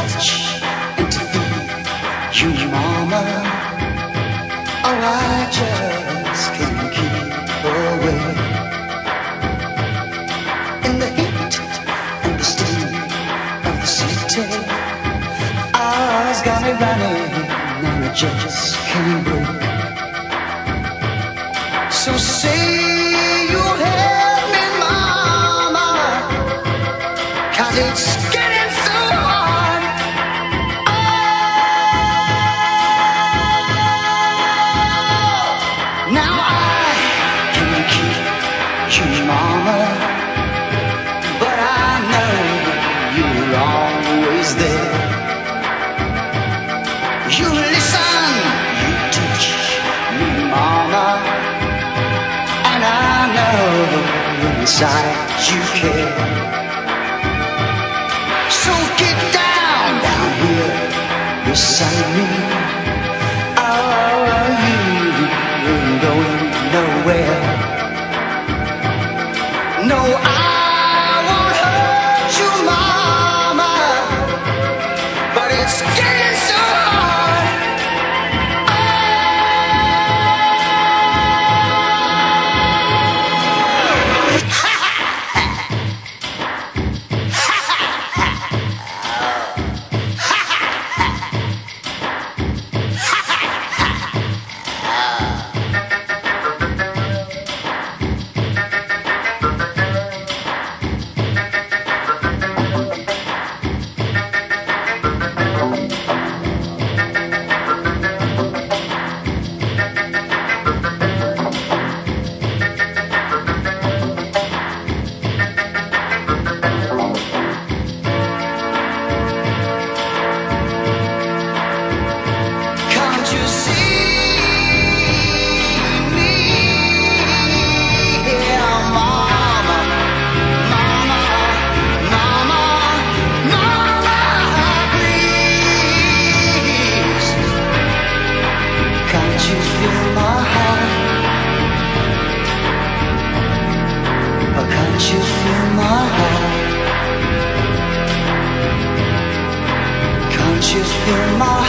touch and to feel you, mama. Oh, I just can't keep away. In the heat and the steam of the city, eyes got me running and I just can't break. So say you'll help me, mama, 'cause it's getting so hard. Oh, now I can keep you, mama, but I know you're always there. You listen, you teach me, mama, and I know inside you care. So get down here beside me. Oh, you ain't going nowhere. No, I won't hurt you, mama, but it's getting so hard. Can't you feel my heart? Can't you feel my heart?